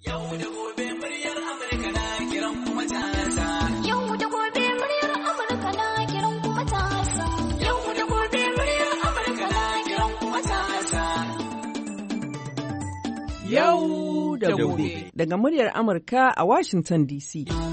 Yau da gobe muryar Amurka na kiran kuma matasa. Yau da gobe muryar Amurka na kiran kuma matasa. Yau da gobe muryar Amurka na kiran kuma matasa. Yau da gobe. Daga muryar Amurka a Washington DC.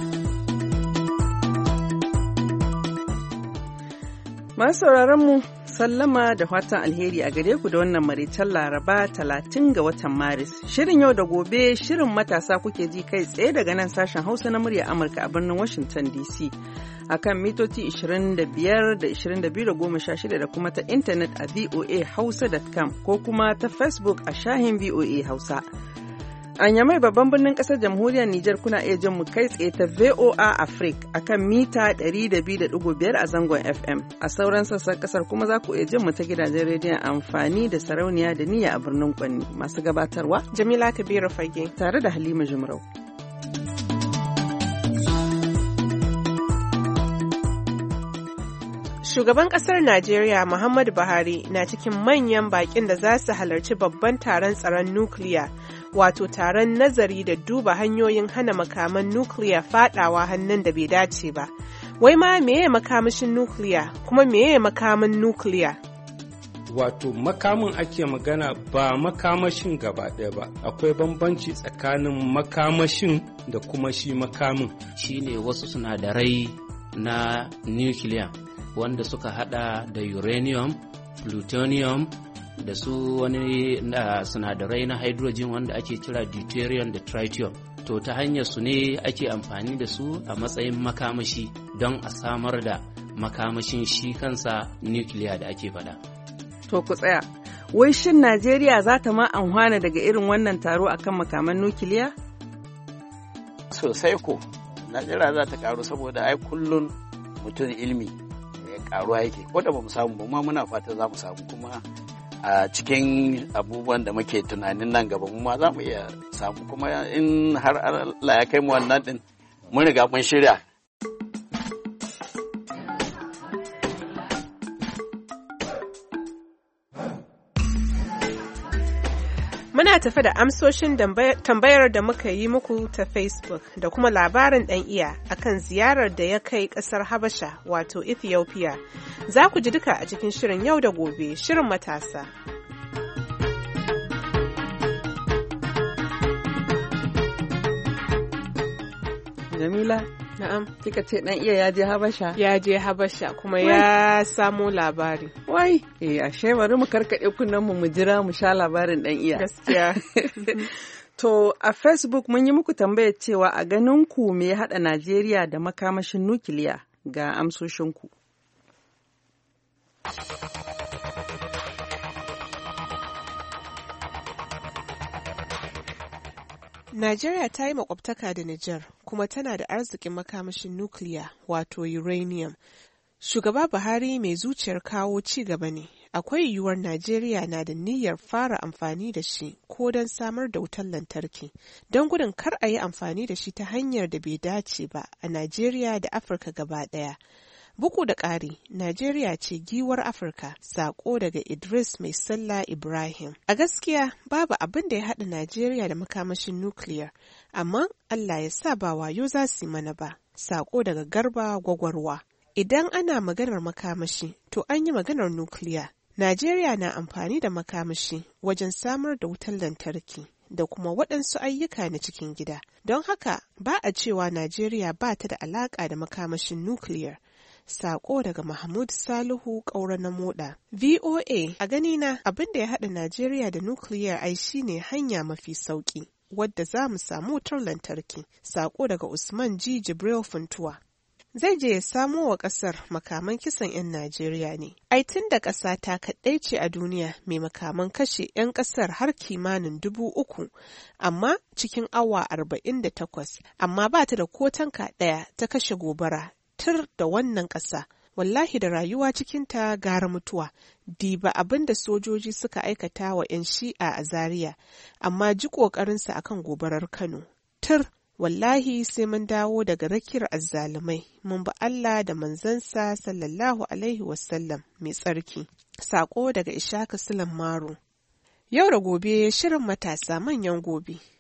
Masu sauraron mu sallama da fatan alheri a gare ku da wannan maraicen Laraba 30 ga watan Maris. Shirin yau da gobe shirin matasa kuke ji kai tsaye daga nan sashen Hausa na muryar Amurka a birnin Washington DC. Akan mitoci 25 da 22 da 16 da kuma ta intanet a voahausa.com ko kuma ta Facebook a shahin VOA Hausa. An Yamai babban birnin kasar jamhuriyar Nijar kuna iya jin mu kai tsaye ta VOA Africa akan mita 102.5 a zangon FM. A sauran sassan kasar kuma za ku iya jin mu ta gidajen rediyon amfani da sarauniya da niyya a birnin Kwanni. Masu gabatarwa Jamila Kabiru Fage tare da Halima Jumrau. Shugaban ƙasar Najeriya Muhammadu Buhari na cikin manyan baƙin da za su halarci babban taron tsaron nukiliya, wato taron nazari da duba hanyoyin hana makaman nukiliya faɗawa hannun da bai dace ba. Wai ma meye makamashin nukiliya kuma meye makamin nukiliya? Wato makamin ake magana ba makamashin gaba ɗaya ba, akwai bambanci tsakanin makamashin da kuma shi makamin. Shi ne wasu sinadarai na nukiliya wanda suka hada da uranium, plutonium da su wani sinadarai na hydrogen wanda ake kira deuterium da tritium. To ta hanyar su ne ake amfani da su a matsayin makamashi don a samar da makamashin shi kansa nukiliya da ake faɗa. To ku tsaya, wai shin Najeriya za ta ma amfana daga irin wannan taro akan makaman nukiliya? Sosai ko, Najeriya za ta karu saboda ai kullun mutum ilmi karuwa yake, ko da ba mu samu ba ma muna fata za mu samu, kuma a cikin abubuwan da muke tunanin nan gaba mu ma za mu iya samu, kuma in har Allah ya kai mu wannan din mun riga mun shirya. Muna tafi da amsoshin tambayar da muka yi muku ta Facebook da kuma labarin ɗan iya akan ziyarar da ya kai ƙasar Habasha wato Ethiopia. Za ku ji duka a cikin shirin yau da gobe, shirin matasa. Jamila, na'am, kika ce ɗan iya ya je Habasha? Ya je Habasha kuma ya samo labari. Wai, ashe bari mu karkaɗe kunnen mu jira mu sha labarin ɗan iya. Gaskiya. To, a Facebook mun yi muku tambayar cewa a ganin ku me ya haɗa Najeriya da makamashin nukiliya ga amsoshinku. Najeriya ta yi makwabtaka da Nijar kuma tana da arzikin makamashin nukiliya wato uranium. Shugaba Buhari mai zuciyar kawo ci gaba ne. Akwai yiwuwar Najeriya na da niyyar fara amfani da shi ko don samar da wutar lantarki, don gudun kar a yi amfani da shi ta hanyar da bai dace ba a Najeriya da Afirka gaba ɗaya. Bugu da ƙari, Najeriya ce giwar Afirka, saƙo daga Idris Mai Sallah Ibrahim. A gaskiya, babu abin da ya haɗa Najeriya da makamashin nukiliyar, amma Allah ya sa ba wayo za su yi mana ba, saƙo daga Garba Gwagwarwa. Idan ana maganar makamashi, to an yi maganar nukiliya. Najeriya na amfani da makamashi wajen samar da wutar lantarki da kuma waɗansu ayyuka na cikin gida. Don haka, ba a cewa Najeriya ba ta da alaƙa da makamashin nukiliyar. Sako daga Mahmud Salihu Ƙaura na Moda. VOA a ganina abin da ya haɗa Najeriya da nukiliyar ai shine hanya mafi sauƙi wadda za mu samu wutar lantarki. Sako daga Usman G. Jibril Funtuwa. Zai je ya samo wa ƙasar makaman kisan 'yan Najeriya ne. Ai tun da ƙasa ta kaɗai ce a duniya mai makaman kashe 'yan ƙasar har kimanin 3,000, amma cikin awa 48, amma ba ta da ko tanka ɗaya ta kashe gobara. Tur da wannan ƙasa, wallahi da rayuwa cikinta gara mutuwa, diba abin da sojoji suka aikata wa 'yan shi'a a Zaria, amma ji ƙoƙarinsa akan gobarar Kano. Tur, wallahi sai mun dawo daga rakiyar azzalumai, mun bi Allah da manzansa sallallahu alaihi wasallam mai tsarki. Saƙo daga Ishaka Sulan Maro. Yau da gobe shirin matasa manyan gobe.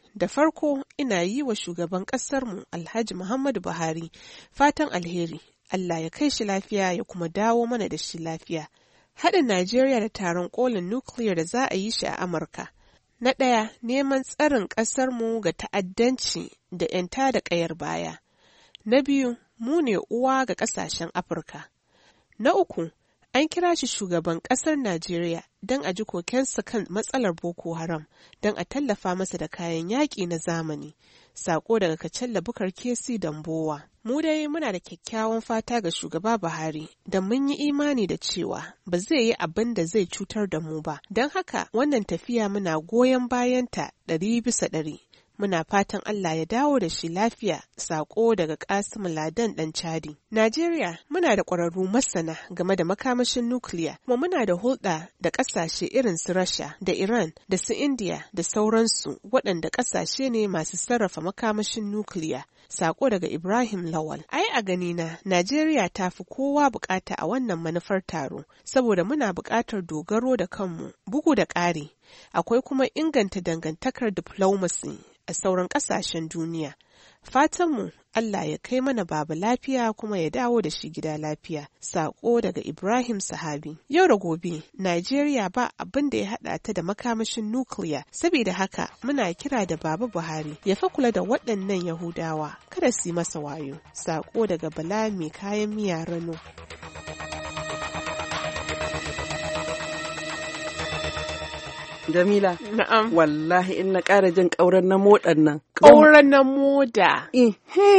da farko ina yi wa shugaban ƙasarmu Alhaji Muhammadu Buhari fatan alheri. Allah ya kai shi lafiya ya kuma dawo mana da shi lafiya. Haɗin Najeriya da taron ƙolin nukiliyar da za a yi shi a Amurka. Na ɗaya, neman tsarin ƙasarmu ga ta'addanci da 'yan tada ƙayar baya. Na biyu, mu ne uwa ga ƙasashen Afirka. Na uku, an kira shi shugaban ƙasar Najeriya don a ji kokensa kan matsalar Boko Haram don a tallafa masa da kayan yaƙi na zamani. Sako daga Kacalla Bukar Kesi Dambowa. Mu dai muna da kyakkyawan fata ga shugaba Buhari da mun yi imani da cewa ba zai yi abin da zai cutar da mu ba. Don haka wannan tafiya muna goyon bayanta 100%. Muna fatan Allah ya dawo da shi lafiya. Sako daga Kasim Ladan ɗan Chadi. Najeriya muna da ƙwararru masana game da makamashin nukiliya, kuma muna da hulɗa da ƙasashe irin su Rasha da Iran da su India da sauransu waɗanda ƙasashe ne masu sarrafa makamashin nukiliya. Sako daga Ibrahim Lawal. Ai a ganina Najeriya ta fi kowa bukata a wannan manufar taro, saboda muna buƙatar dogaro da kanmu, bugu da ƙari. Akwai kuma inganta dangantakar diplomacy a sauran ƙasashen duniya. Fatanmu Allah ya kai mana baba lafiya kuma ya dawo da shi gida lafiya. Sako daga Ibrahim Sahabi. Yau da gobe, Najeriya ba abin da ya haɗa ta da makamashin nukiliya, saboda haka muna kira da Baba Buhari ya fa kula da waɗannan Yahudawa, kada su yi masa wayo. Sako daga Bala mai kayan miya Rano. Jamila. Na'am. Wallahi in na ƙara jin ƙauren na moɗan nan. Ƙauren na moda. In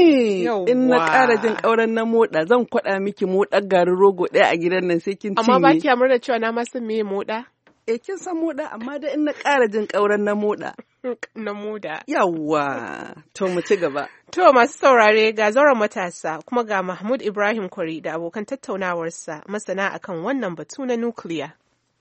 na ƙara jin ƙauren na moɗa zan kwaɗa miki moɗar garin rogo ɗaya a gidan nan sai kin cinye. Amma ba ki da cewa na ma san meye moɗa? Kin san moɗa amma da in na ƙara jin ƙauren na moɗa. Na moda. Yawwa, to mu ci gaba. To masu saurare ga zauren matasa kuma ga Mahmud Ibrahim Kwari da abokan tattaunawarsa masana akan wannan batu na nukiliya.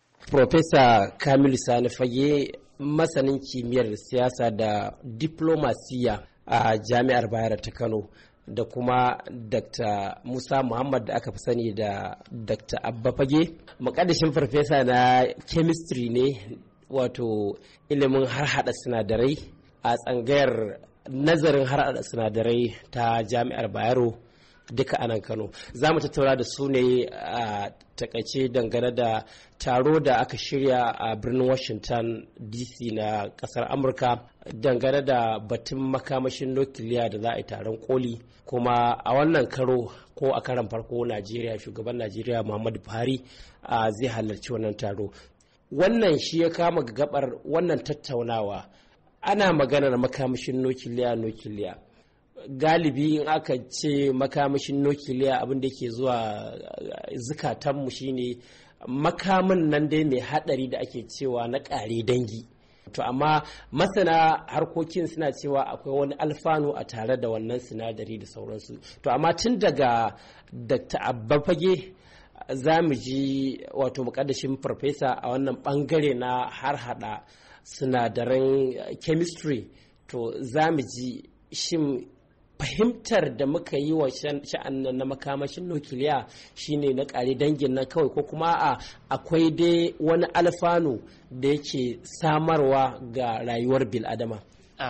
Profesa Kamilu Sani Fage, masanin kimiyyar siyasa da diplomasiya a Jami'ar Bayero ta Kano, da kuma Dr. Musa Muhammad da aka fi sani da Dr. Abba Fage, muƙaddashin farfesa na chemistry ne, wato ilimin harhaɗa sinadarai a tsangayar nazarin harhaɗa sinadarai ta Jami'ar Bayero duka a nan Kano. Za mu tattauna da su ne a takaice dangane da taro da aka shirya a birnin Washington DC na kasar Amurka dangane da batun makamashin nukiliya da za a yi taron koli, kuma a wannan karo ko a karan farko Najeriya, shugaban Najeriya Muhammadu Buhari zai halarci wannan taro. Wannan shi ya kama gabar wannan tattaunawa. Ana maganar makamashin nukiliya. Galibi in aka ce makamashin nukiliya abin da ke zuwa zukatanmu shine makamin nan dai mai hadari da ake cewa na ƙare dangi. To amma masana harkokin suna cewa akwai wani alfanu a tare da wannan sinadari da sauransu. To amma tun daga Dr. Abba Fage za mu ji wato mukaddashin farfesa a wannan bangare na harhaɗa sinadaran chemistry, to za mu ji shin fahimtar da muka yi wa sha'an na makamashin nukiliya shine na ƙare dangin nan kawai, ko kuma akwai dai wani alfanu da yake samarwa ga rayuwar bil'adama.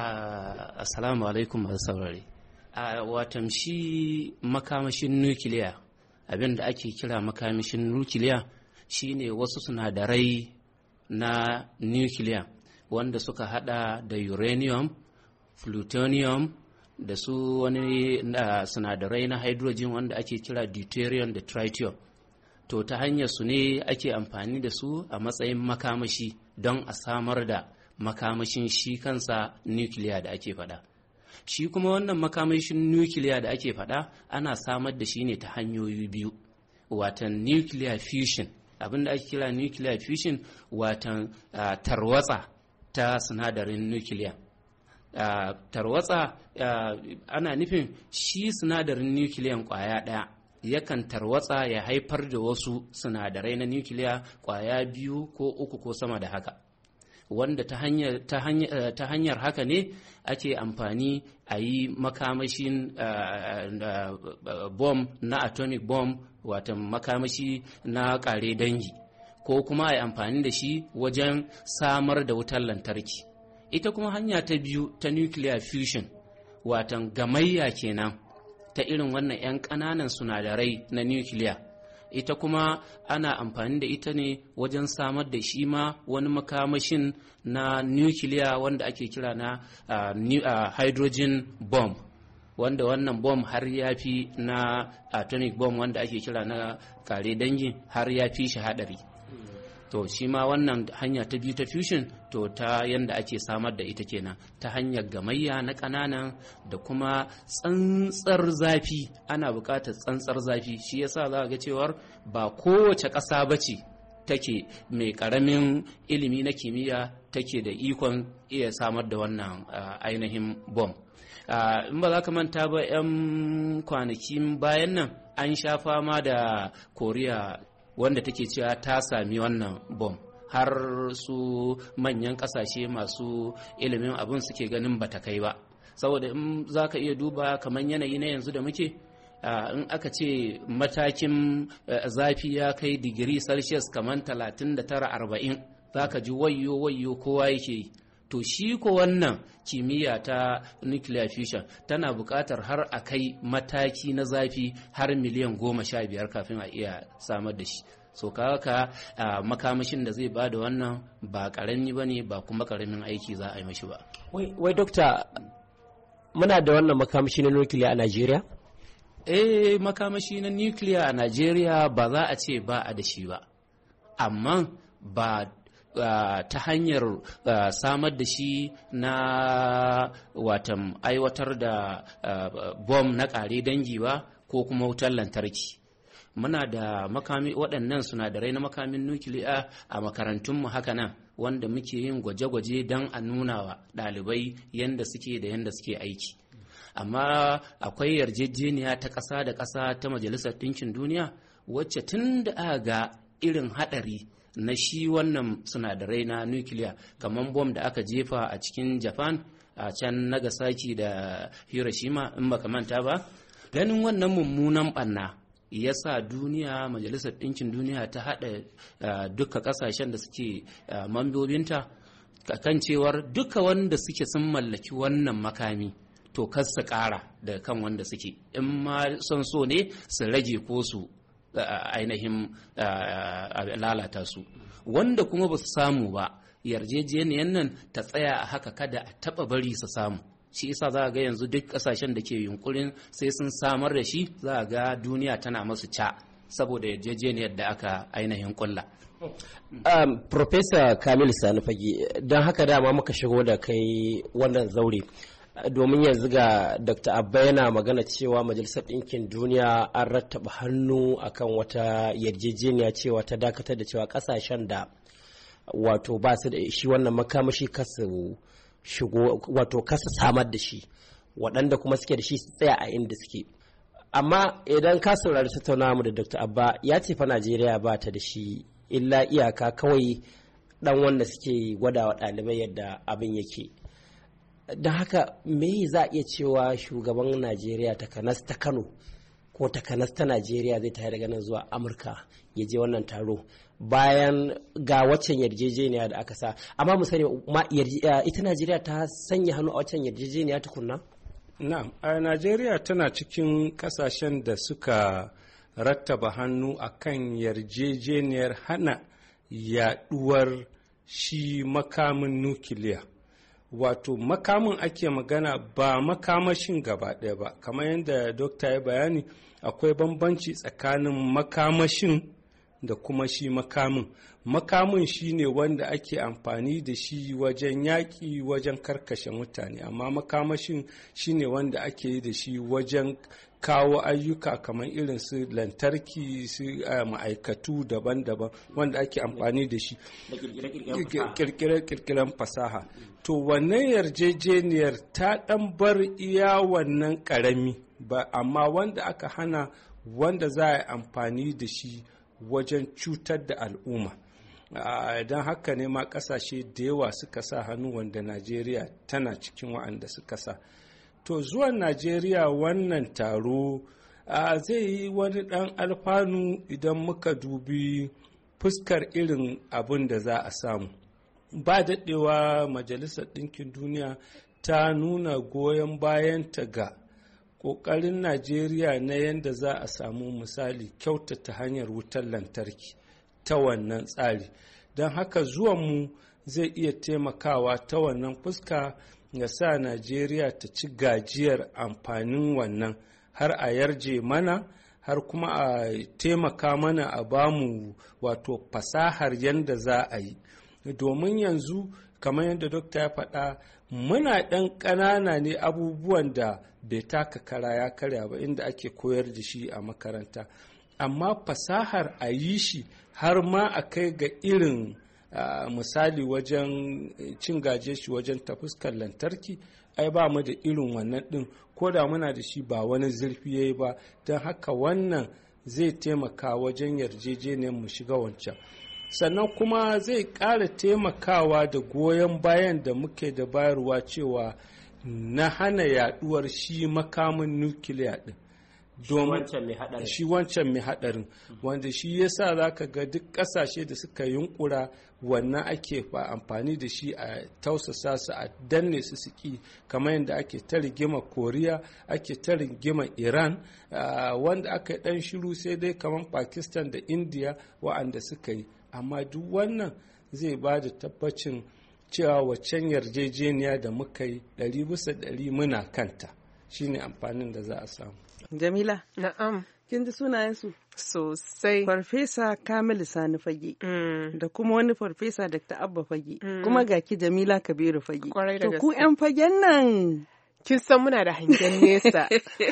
Assalamu alaikum masu saurari. Watan shi makamashin nukiliya, abin da ake kira makamashin nukiliya shine wasu sinadarai na nukiliya wanda suka hada da uranium, plutonium, da su wani sinadarai na hydrogen wanda ake kira deuterium da tritium. To ta hanyar su ne ake amfani da su a matsayin makamashi don a samar da makamashin shi kansa nukiliya da ake faɗa. Shi kuma wannan makamashin nukiliya da ake faɗa ana samar da shi ne ta hanyoyi biyu, watan nuclear fusion. Abin da ake kira nuclear fusion watan tarwatsa ta sinadarin nukiliya. Tarwatsa ana nufin shi sinadarin nukiliyan kwaya ɗaya yakan tarwatsa ya haifar da wasu sinadarai na nukiliya kwaya biyu ko uku ko sama da haka, wanda ta hanyar haka ne ake amfani a yi makamashin bomb na atomic bomb, watan makamashi na ƙare dangi, ko kuma a yi amfani da shi wajen samar da wutar lantarki. ita kuma hanya ta biyu ta nuclear fusion watan gamayya kenan ta irin wannan 'yan ƙananan sinadarai na nuclear. Ita kuma ana amfani da ita ne wajen samar da shi ma wani makamashin na nuclear wanda ake kira na hydrogen bomb, wanda wannan bomb har ya fi na atomic bomb wanda ake kira na kare dangi har ya fi shi hadari. To shi ma wannan hanya ta biyu ta fusion, to ta yanda ake samar da ita kenan ta hanyar gamayya na ƙananan da kuma tsantsar zafi. Ana buƙatar tsantsar zafi, shi yasa za ga cewar ba kowace ƙasa ba ce take mai ƙaramin ilimi na kimiyya take da ikon iya samar da wannan ainihin bom. In ba za ka manta ba 'yan kwanakin bayan nan an sha fama da Koriya wanda take cewa ta sami wannan bom, har su manyan kasashe masu ilimin abin suke ganin bata kai ba. Saboda in za ka iya duba kamar yanayi na yanzu da muke, in aka ce matakin zafi ya kai digiri celsius kamar 39-40, za ka ji wayyo kowa yake yi. To shi ko wannan kimiyya ta nuclear fusion tana buƙatar har a kai mataki na zafi har miliyan 15 kafin a iya samar da shi. So ka makamashin da zai ba da wannan ba ƙarami ba ne, ba kuma ƙaramin aiki za a yi mashi ba. Wai dokta, muna da wannan makamashi na nuclear a Najeriya? Makamashi na nuclear a Najeriya ba za a ce ba a da shi ba, amma ba ta hanyar samar da shi na watan aiwatar da bom na ƙare dangi ba ko kuma wutar lantarki. Muna da makami waɗannan sinadarai na makamin nukiliya a makarantunmu haka nan, wanda muke yin gwaje-gwaje don a nuna wa ɗalibai yadda suke da yadda suke aiki. Amma akwai yarjejeniya ta ƙasa da ƙasa ta Majalisar Ɗinkin Duniya wacce tun da aka ga irin haɗari na shi wannan sinadarai na nukiliya, kamar bom da aka jefa a cikin Japan a can Nagasaki da Hiroshima in baka manta ba, ganin wannan mummunan ɓanna ya sa duniya, Majalisar Ɗinkin Duniya ta haɗa duka ƙasashen da suke mambobinta kan cewar duka wanda suke sun mallaki wannan makami to kar su ƙara da kan wanda suke, in ma son so ne su rage ko su ainihin lalata su. Wanda kuma ba su samu ba, yarjejeniyar nan ta tsaya a haka, kada a taɓa bari su samu. Shi isa za a ga yanzu duk ƙasashen da ke yunkurin sai sun samar da shi, za a ga duniya tana masu ca saboda yarjejeniyar da aka ainihin kulla. Professor Kamil Sani Fage, don haka dama muka shigo da kai wannan zaure, domin yanzu ga Dr. Abba yana magana cewa Majalisar Ɗinkin Duniya an rattaba hannu akan wata yarjejeniya cewa ta dakatar da cewa ƙasashen da wato ba su da shi wannan makamashi kasu shigo, wato kasa samar da shi, waɗanda kuma suke da shi su tsaya a inda suke. Amma idan ka saurari tattaunawa mu da Dr. Abba, ya ce fa Najeriya ba ta da shi, illa iyaka kawai dan wanda suke gwada wa ɗalibai yadda abin yake. Don haka me za a iya cewa shugaban Najeriya takanas ta Kano ko takanas ta Najeriya zai tafi daga nan zuwa Amurka ya je wannan taro bayan ga waccan yarjejeniya da aka sa? Amma mu sani ita Najeriya ta sanya hannu a waccan yarjejeniya tukunna? Na'am, a Najeriya tana cikin kasashen da suka rattaba hannu akan yarjejeniyar hana yaduwar shi makamin nukiliya. Wato makamin ake magana, ba makamashin gaba ɗaya ba. Kamar yadda dokta ya bayani, akwai bambanci tsakanin makamashin da kuma shi makamin. Makamin shi ne wanda ake amfani da shi wajen yaƙi, wajen karkashe mutane, amma makamashin shi ne wanda ake yi da shi wajen kawo ayyuka kamar irin su lantarki, su ma'aikatu daban-daban wanda ake amfani da shi, kirkiren fasaha. To wannan yarjejeniyar ta ɗan bar iya wannan ƙarami ba, amma wanda aka hana wanda za a yi amfani da shi wajen cutar da al'umma. Don haka ne ma ƙasashe da yawa suka sa hannu, wanda Najeriya tana cikin wa'anda suka sa. To zuwan Najeriya wannan taro zai yi wani ɗan alfanu idan muka dubi fuskar irin abin da za a samu. ba daɗewa Majalisar Ɗinkin Duniya ta nuna goyon bayanta ga ƙoƙarin Najeriya na yadda za a samu misali kyautata hanyar wutar lantarki ta wannan tsari. Don haka zuwanmu zai iya taimakawa ta wannan fuska ya sa Najeriya ta ci gajiyar amfanin wannan har a yarje mana har kuma a taimaka mana a bamu wato fasahar yadda za a yi. Domin yanzu kamar yadda dokta ya faɗa muna ɗan ƙanana ne abubuwan da bai taka kara ya karya ba inda ake koyar da shi a makaranta, amma fasahar a yi shi har ma a kai ga irin misali wajen cin gaje shi wajen ta fuskar lantarki ai ba mu da irin wannan ɗin, ko da muna da shi ba wani zurfi ya yi ba. Don haka wannan zai taimaka wajen yarjejeniyar mu shiga wancan, sannan kuma zai ƙara taimakawa da goyon bayan da muke da bayarwa cewa na hana yaduwar shi makamin nukiliya ɗin. Shi wancan mai haɗarin wanda shi yasa za ka ga duk ƙasashe da suka yunkura wannan ake amfani da shi a tausasa su a danne su suki, kamar yadda ake ta rigima Koriya, ake ta rigima Iran, wanda aka yi ɗan shiru sai dai kamar Pakistan da India wa'anda suka yi, amma duk wannan zai ba da tabbacin cewa waccan yarjejeniya da muka yi 100% muna kanta, shine amfanin da za a samu. Jamila. Na'am. Kin ji sunayensu? Sosai. Farfesa Kamilu Sani Fage. Da kuma wani Farfesa Dr. Abba Fage. Kuma ga ki Jamila Kabiru Fage. Kwarai da gaske. To ku 'yan fagen nan. Kin san muna da hangen nesa.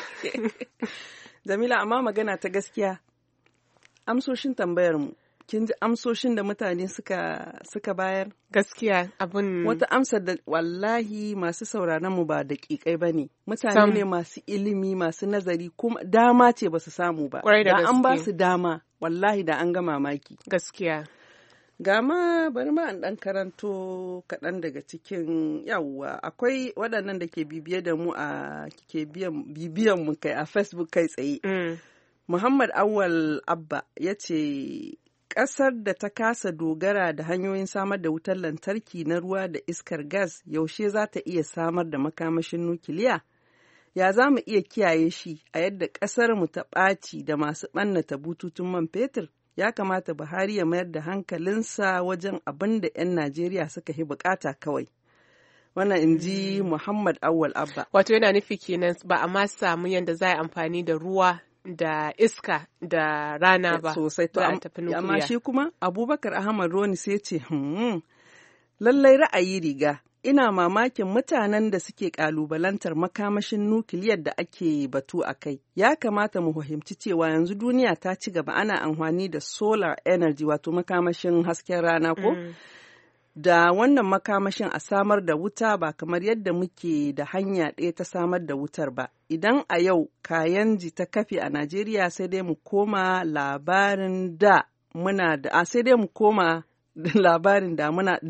Jamila, amma magana ta gaskiya. Amsoshin tambayar mu. Kin ji amsoshin da mutane suka bayar? Gaskiya abin wata amsar da wallahi masu sauraron mu ba daƙiƙai ba ne. Mutane ne masu ilimi, masu nazari, kuma dama ce ba su samu ba. Da an ba su dama, wallahi da an ga mamaki. Gaskiya. Gama bari ma an ɗan karanto kaɗan daga cikin yawwa akwai waɗannan da ke bibiye da mu ke bibiyan mu kai a Facebook kai tsaye. Muhammad Awal Abba ya ce ƙasar da ta kasa dogara da hanyoyin samar da wutar lantarki na ruwa da iskar gas yaushe za ta iya samar da makamashin nukiliya? Ya za mu iya kiyaye shi a yadda ƙasar mu ta ɓaci da masu ɓannata bututun man fetur? Ya kamata Buhari ya mayar da hankalinsa wajen abin da 'yan Najeriya suka yi bukata kawai. Wannan in ji Muhammad Awal Abba. Wato yana nufi kenan ba a ma samu yadda za a amfani da ruwa da iska da rana ba sosai to amma shi kuma Abubakar Ahmad Roni sai ce lallai ra'ayi riga, ina mamakin mutanen da suke kalubalantar makamashin nukiliyar da ake batu a kai. Ya kamata mu fahimci cewa yanzu duniya ta ci gaba, ana amfani da solar energy wato makamashin hasken rana ko da wannan makamashin a samar da wuta ba kamar yadda muke da hanya ɗaya ta samar da wutar ba. Idan a yau kayanji ta kafe a Najeriya sai dai mu koma labarin da muna da sai dai mu koma labarin da muna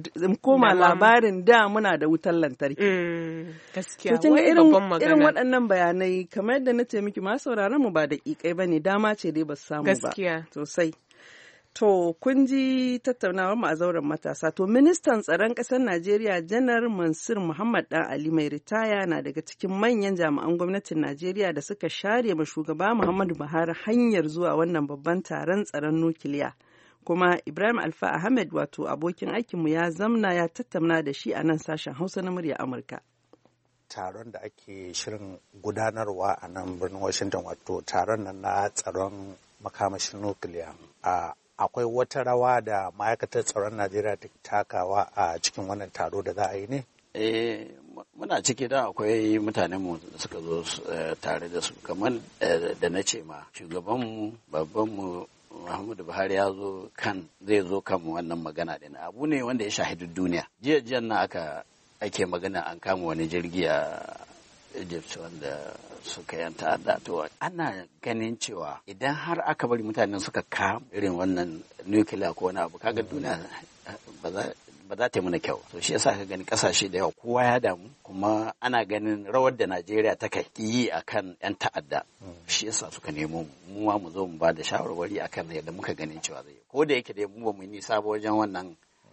da wutar lantarki. Gaskiya wai babban magana. Irin waɗannan bayanai kamar yadda na ce miki masu sauraron mu ba da ƙiƙai bane, dama ce dai ba su samu ba. Gaskiya. Sosai. To, kun ji tattaunawar mu a zauren matasa. To, ministan tsaron ƙasar Najeriya Janar Mansur Muhammad Dan Ali mai ritaya na daga cikin manyan jami'an gwamnatin Najeriya da suka share ma shugaba Muhammadu Buhari hanyar zuwa wannan babban taron tsaron nukiliya. Kuma Ibrahim Alfa Ahmed wato abokin aikinmu ya zamna ya tattauna da shi a nan sashen Hausa na murya Amurka. Taron da ake shirin gudanarwa a nan birnin Washington wato taron nan na tsaron makamashin nukiliya akwai wata rawa da ma'aikatar tsaron Najeriya ta takawa a cikin wannan taro da za a yi ne? Muna ciki da akwai mutanenmu da suka zo tare da su, kamar da na ce ma shugabanmu babbanmu Muhammadu Buhari ya zo zai zo kan wannan magana din. Abu ne wanda ya shahidu duniya. Jiya na ake magana an kama wani jirgi a Egypt wanda suka yanta ta'adda. To ana ganin cewa idan har aka bari mutanen suka kama irin wannan nukiliya ko wani abu, kaga duniya ba za ta yi mana kyau. To shi yasa ka gani kasashe da yawa kowa ya damu, kuma ana ganin rawar da Najeriya ta kai yi akan yan ta'adda. Shi yasa suka nemo mu mu zo mu ba da shawarwari akan yadda muka ganin cewa zai. Ko da yake dai mu ba mu nisa ba wajen wannan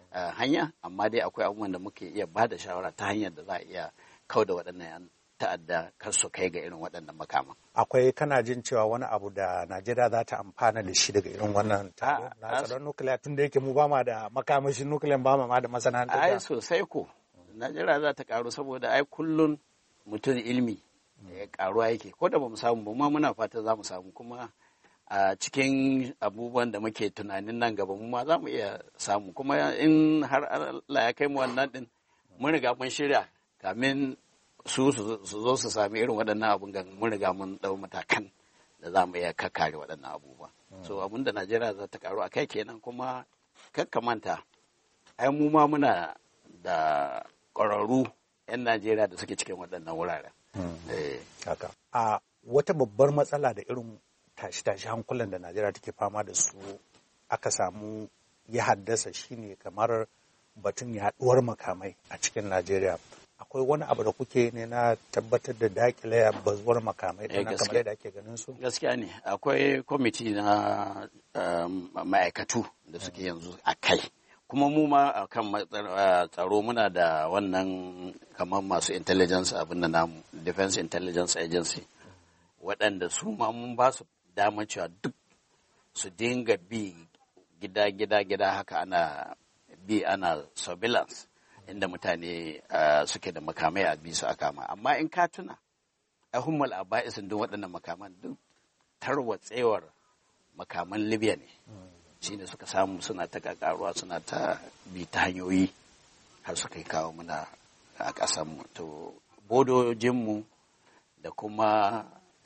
hanya, amma dai akwai abubuwan da muke iya ba da shawara ta hanyar da za a iya kau da waɗannan 'yan ta'adda kar su kai ga irin waɗannan makaman. Akwai kana jin cewa wani abu da Najeriya za ta amfana da shi daga irin wannan taro na tsaron nukiliya, tun da yake mu ba ma da makamashin nukiliyan, ba ma da masana'antar? Ai sosai ko Najeriya za ta karu, saboda ai kullun mutum ilmi ya karuwa yake, ko da ba mu samu ba ma muna fata za mu samu, kuma a cikin abubuwan da muke tunanin nan gaba mu ma za mu iya samu, kuma in har Allah ya kai mu wannan din mun riga mun shirya kamin su zo su sami irin waɗannan abun gan, mun riga mun ɗau matakan da za mu iya kakkare waɗannan abubuwa. So abun da Najeriya za ta karu a kai kenan, kuma kakkamanta ai mu ma muna da ƙwararru 'yan Najeriya da suke cikin waɗannan wuraren. Haka. A wata babbar matsala da irin tashi hankulan da Najeriya take fama da su aka samu ya haddasa shine kamar batun yaɗuwar makamai a cikin Najeriya. Akwai wani abu da kuke ne na tabbatar da dakile bazuwar makamai da kamar yadda ake ganin su? Gaskiya ne, akwai kwamiti na ma'aikatu da suke yanzu a kai. Kuma mu ma a kan tsaro muna da wannan kamar masu intelligence abin da namu, Defense Intelligence Agency, waɗanda su ma mun ba su damar cewa duk su dinga bi gida haka ana bi ana surveillance inda mutane suke da makamai a bisa a kama. Amma in ka tuna ahummal aba'isin duk waɗannan makaman duk tarwatsewar makaman Libya ne. Shi ne suka samu suna ta kakaruwa, suna ta bi ta hanyoyi har suka kawo muna a ƙasanmu. To bodojinmu da kuma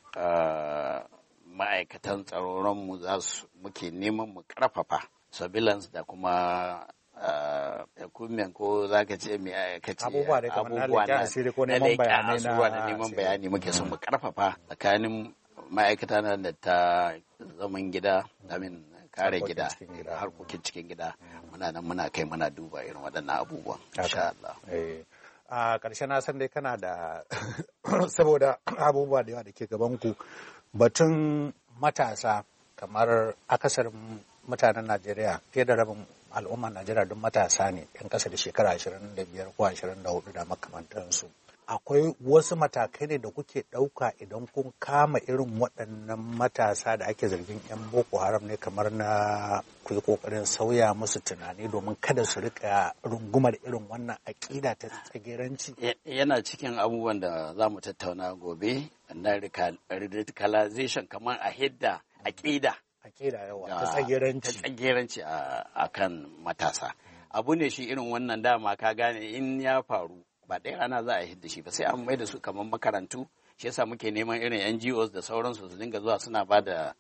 ma'aikatan tsaronmu muke neman mu ƙarfafa surveillance da kuma equipment, ko za ka ce mai aikace abubuwa na asiri ko neman bayanai na neman bayani muke son mu ƙarfafa tsakanin ma'aikata da ta zaman gida, kare gida, harkokin cikin gida, muna nan muna kai muna duba irin waɗannan abubuwan insha Allah. A ƙarshe na san dai kana da saboda abubuwa da yawa da ke gaban ku, batun matasa, kamar akasarin mutanen Najeriya, fiye da rabin al'ummar Najeriya duk matasa ne, 'yan ƙasa da shekara 25 ko 24 da makamantansu. Akwai wasu matakai ne da kuke ɗauka idan kun kama irin waɗannan matasa da ake zargin 'yan Boko Haram ne, kamar na ku yi ƙoƙarin sauya musu tunani domin kada su rika rungumar irin wannan aƙida ta tsageranci? Yana cikin abubuwan da za mu tattauna gobe na radicalization, kamar a hidda aƙida yawa ta tsageranci a kan matasa. Abu ne shi irin wannan, dama ka gane in ya faru ba ɗaya rana za a hidda shi ba, sai an mai da su kamar makarantu. Shi yasa muke neman irin NGOs da sauransu su dinga zuwa suna ba da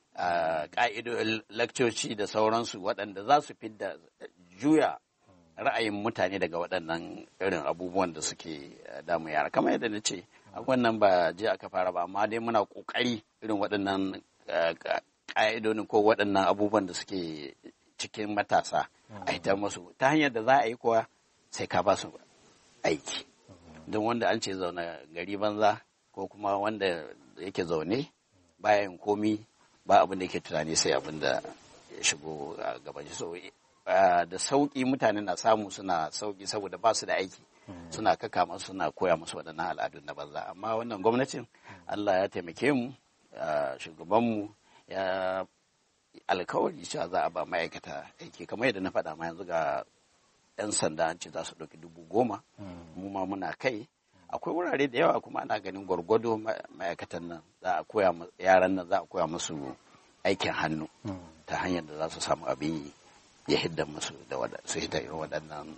ƙa'idodin lakcoci da sauransu waɗanda za su fidda juya ra'ayin mutane daga waɗannan irin abubuwan da suke damu yara. Kamar yadda na ce, wannan ba je aka fara ba, amma dai muna ƙoƙari irin waɗannan ƙa'idodin ko waɗannan abubuwan da suke cikin matasa a hitar musu ta hanyar da za a yi kuwa sai ka ba su aiki. Don wanda an ce zaune gari banza, ko kuma wanda yake zaune bayan komi ba abin da yake tunani sai abin da ya shigo a gaban shi. So da sauƙi mutane na samu, suna sauƙi saboda ba su da aiki, suna kaka masu, suna koya musu waɗannan al'adun na banza. Amma wannan gwamnatin Allah ya taimake mu, shugabanmu ya alkawari cewa za a ba ma'aikata aiki, kamar yadda na faɗa ma yanzu ga 'yan sanda an ce za su ɗauki 10,000, mu ma muna kai. Akwai wurare da yawa kuma ana ganin gwargwado ma'aikatan nan za a koya yaran nan za a koya musu aikin hannu ta hanyar da za su samu abin ya hidda musu da su hidda irin waɗannan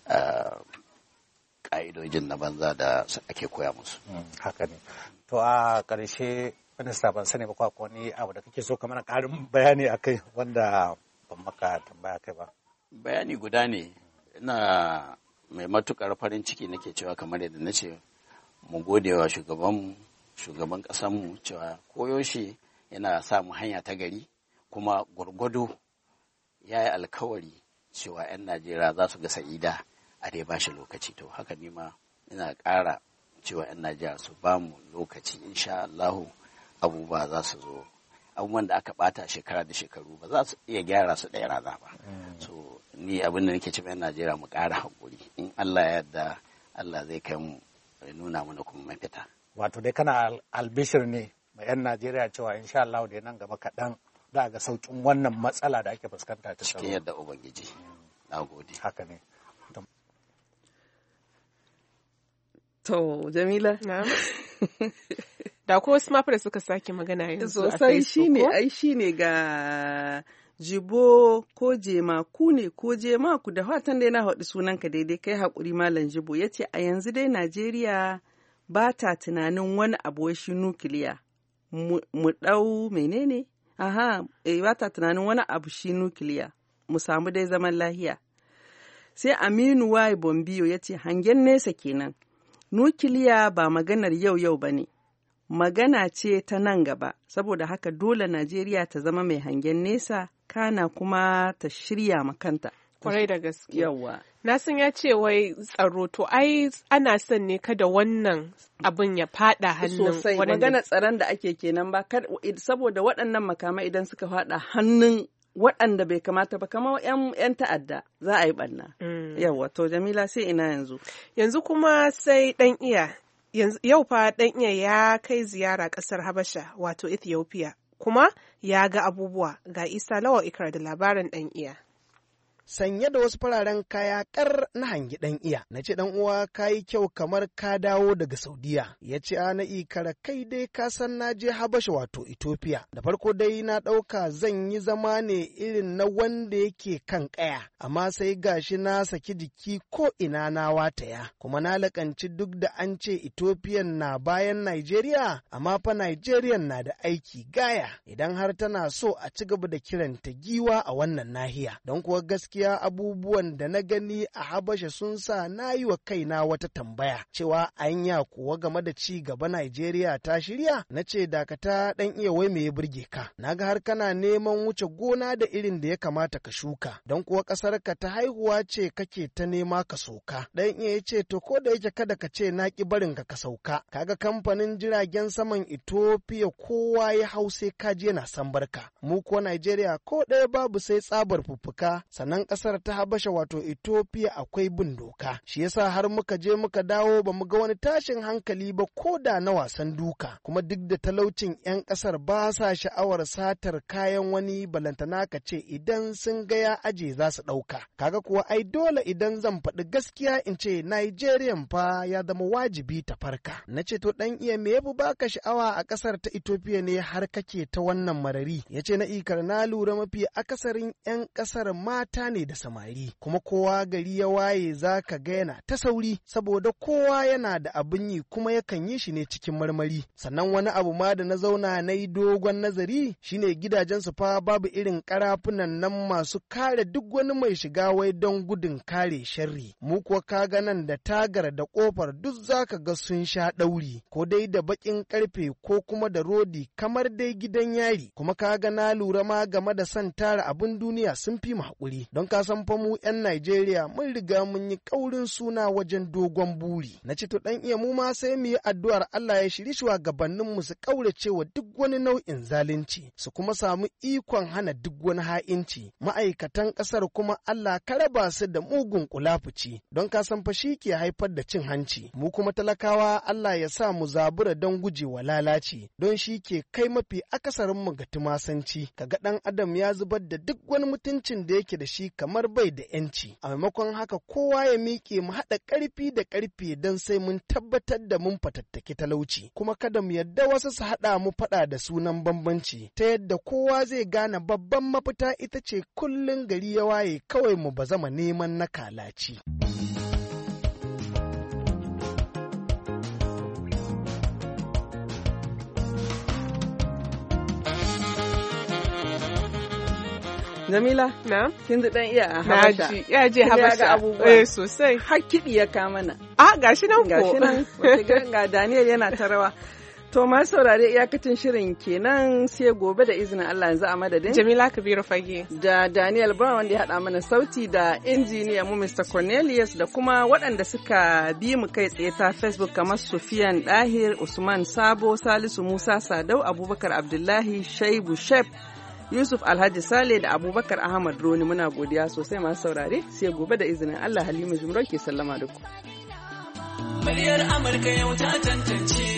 ƙa'idojin na banza da ake koya musu. Haka ne. To a ƙarshe, minista, ban sani ba ko wani abu da kake so ka mana ƙarin bayani akai wanda ban maka tambaya kai ba? Bayani guda ne, ina mai matukar farin ciki nake cewa, kamar yadda na ce, mu gode wa shugaban ƙasanmu cewa koyaushe yana samu hanya ta gari, kuma gwargwado ya yi alkawari cewa 'yan Najeriya za su ga sa'ida a dai ba shi lokaci. To haka ni ma ina ƙara cewa 'yan Najeriya su ba mu lokaci, insha Allahu abubuwa za su zo abubuwan da aka bata shekara da shekaru ba za su iya gyara su ɗaya rana ba. So ni abin da nake cewa 'yan Najeriya mu ƙara haƙuri, in Allah ya yarda Allah zai kai mu nuna mana kuma mafita. Wato dai kana albishir ne ma 'yan Najeriya cewa insha Allah da nan gaba kaɗan za ga sauƙin wannan matsala da ake fuskanta ta tsaro. Cikin yadda Ubangiji. Na gode. Haka ne. To, Jamila. Na. Da ko wasu mafi da suka sake magana yanzu a sosai Facebook. shine ga Jibo ko Jema ku ne ko Jema ku da fatan dai na haɗu sunanka daidai kai haƙuri Malam Jibo ya ce a yanzu dai Najeriya ba ta tunanin wani abu shi nukiliya. Mu ɗau menene? Ba ta tunanin wani abu shi nukiliya. Mu samu dai zaman lahiya. Sai Aminu Y. Bombiyo ya ce hangen nesa kenan. Nukiliya ba maganar yau ba ne. Magana ce ta nan gaba, saboda haka dole Najeriya ta zama mai hangen nesa, kana kuma ta shirya makanta. Kwarai da gaske. Yawwa. Nasan ya ce wai tsaro to ai ana son ne kada wannan abin ya fada hannun sosai magana tsaron da ake kenan ba saboda waɗannan makamai idan suka fada hannun waɗanda bai kamata ba kamar 'yan ta'adda za a yi ɓanna. Yawwa to Jamila sai ina yanzu. Yanzu kuma sai ɗan iya. Yau fa ɗan iya ya kai ziyara ƙasar Habasha wato Ethiopia kuma ya ga abubuwa ga Isa Lawal Ikra da labarin ɗan iya. Sanye da wasu fararen kaya kar na hangi ɗan iya. Na ce ɗan uwa ka yi kyau kamar ka dawo daga Saudiya. Ya ce na ikara kai dai ka san na je Habasha wato Ethiopia. Da farko dai na ɗauka zan yi zama ne irin na wanda yake kan ƙaya. Amma sai gashi na saki jiki ko ina na wataya. Kuma na lakanci duk da an ce Ethiopian na bayan Nigeria, amma fa Nigerian na da aiki gaya. Idan har tana so a ci gaba da kiranta giwa a wannan nahiya. Don kuwa gaskiya abubuwan da na gani a Habasha sun sa na yi wa kaina wata tambaya cewa anya kuwa game da ci gaba Najeriya ta shirya. Na ce dakata ɗan iya wai me ya burge ka. Na ga har kana neman wuce gona da irin da ya kamata ka shuka. Don kuwa ƙasar ka ta haihuwa ce kake ta nema ka sauka. Ɗan iya ya ce to ko da yake kada ka ce na ƙi barin ka sauka. Kaga kamfanin jiragen saman Ethiopia kowa ya hau sai kaji yana san barka. Mu ko Najeriya ko ɗaya babu sai tsabar fuffuka. Sannan ƙasar ta Habasha wato Ethiopia akwai bin doka. Shi yasa har muka je muka dawo ba mu ga wani tashin hankali ba ko da na wasan duka. Kuma duk da talaucin 'yan ƙasar ba sa sha'awar satar kayan wani balantana ka ce idan sun ga ya aje za su ɗauka. Kaga kuwa ai dole idan zan faɗi gaskiya in ce Nigerian fa ya zama wajibi ta farka. Na ce to ɗan iya me yafi baka sha'awa a ƙasar ta Ethiopia ne har kake ta wannan marari. Ya ce na ikar na lura mafi akasarin 'yan ƙasar mata ne da samari, kuma kowa gari ya waye za ka ga yana ta sauri saboda kowa yana da abin yi kuma yakan yi shi ne cikin marmari. Sannan wani abu ma da na zauna na yi dogon nazari shine gidajensu fa babu irin karafunan nan masu kare duk wani mai shiga wai don gudun kare sharri. Mu kuwa kaga nan da tagar da kofar duk za ka ga sun sha ɗauri ko dai da baƙin ƙarfe ko kuma da rodi kamar dai gidan yari. Kuma kaga na lura ma game da son tara abin duniya sun fi mu haƙuri. Don ka san fa mu 'yan Najeriya mun riga mun yi ƙaurin suna wajen dogon buri. Na ce to ɗan iya mu ma sai mu yi addu'ar Allah ya shiri shugabannin mu su ƙaurace wa duk wani nau'in zalunci, su kuma samu ikon hana duk wani ha'inci. Ma'aikatan ƙasar kuma Allah ka raba su da mugun kulafuci, don ka san fa shi ke haifar da cin hanci. Mu kuma talakawa Allah ya sa mu zabura don gujewa lalaci, don shi ke kai mafi akasarin mu ga tumasanci. Kaga ɗan adam ya zubar da duk wani mutuncin da yake da shi kamar bai da ‘yanci. A maimakon haka kowa ya miƙe mu haɗa ƙarfi da ƙarfe don sai mun tabbatar da mun fatattaki talauci. Kuma kada mu yadda wasu su haɗa mu faɗa da sunan bambanci, ta yadda kowa zai gane babban mafita ita ce kullum gari ya waye kawai mu bazama neman na kalaci. Jamila, na? Kin ji dan iya a Habasha. Ya je Habasha. Abubuwa. Sosai. Har kiɗi ya ka mana. Gashi nan ko. Gashi nan. Ga Daniel yana ta rawa. To ma saurare iyakacin shirin kenan sai gobe da izinin Allah yanzu a madadin Jamila Kabiru Fage da Daniel Brown wanda ya haɗa mana sauti da injiniya mu Mr. Cornelius da kuma waɗanda suka bi mu kai tsaye ta Facebook kamar Sufiyan Dahir, Usman Sabo, Salisu Musa Sadau, Abubakar Abdullahi, Shaibu Shep, Yusuf Alhaji Sale da Abubakar Ahmad Roni muna godiya sosai masu saurare sai gobe da izinin Allah Halima Jumro ke sallama da ku. Muryar Amurka yau ta tantance